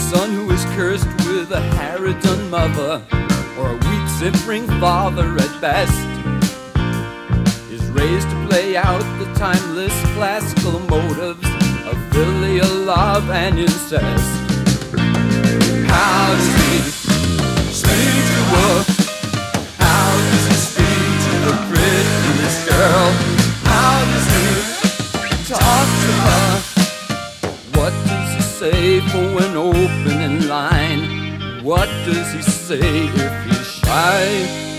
son who is cursed with a harridan mother, or a weak simpering father at best, is raised to play out the timeless classical motives of filial love and incest. How does he speak to her? How does he speak to the prettiest girl? How does he talk to her? What does he say for when opening line? What does he say if he's shy?